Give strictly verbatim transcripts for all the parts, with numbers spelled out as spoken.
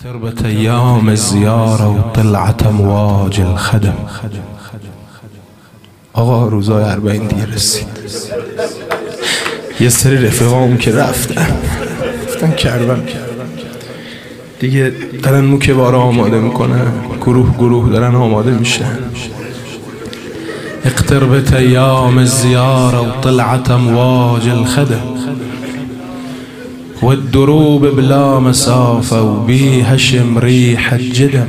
اقتربت ايام الزیاره و طلعت امواج الخدم. آقا روزای اربعین دیگه رسید. یه سری رفیقام که رفتن رفتن کربن دیگه، دارن موکه بارا آماده میکنن، گروه گروه دارن آماده میشن. اقتربت ایام الزیاره و طلعت امواج الخدم والدروب بلا مسافة وبيها شم ريح الجدم.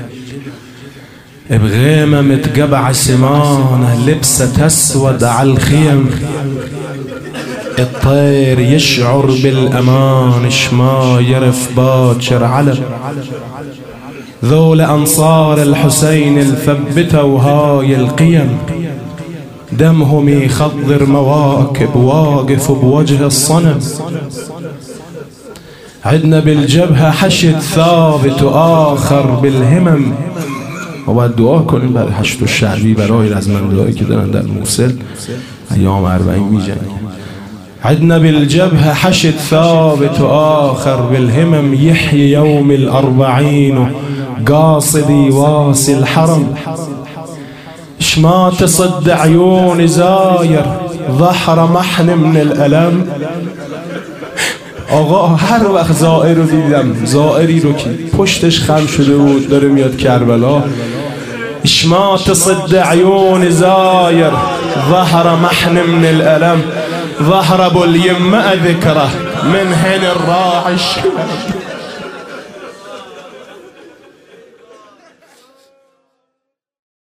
بغيمة متقبع سمانة لبسة اسود على الخيم. الطير يشعر بالامان شماير في باكر علم. ذول انصار الحسين الثبتة وهاي القيم. دمهم يخضر مواكب واقف بوجه الصنم. عدنا بالجبهة حشد ثابت وآخر بالهمم. و باید دعا کنیم برای حشد الشعبی، برای رزمندهایی که دارن در موصل ایام اربعین میجنگن. عدنا بالجبهة حشد ثابت وآخر بالهمم. يحيي يوم الأربعين قاصدي واسي الحرم. شما تصد عيون زاير ظهر محن من الألم. آقا هر وقت زائر رو دیدم، زائری رو که پشتش خم شده بود داره میاد کربلا، شما تصد عيون زاير ظهر محن من الألم. ظهر ابو اليمة ذكره من هن الراعي.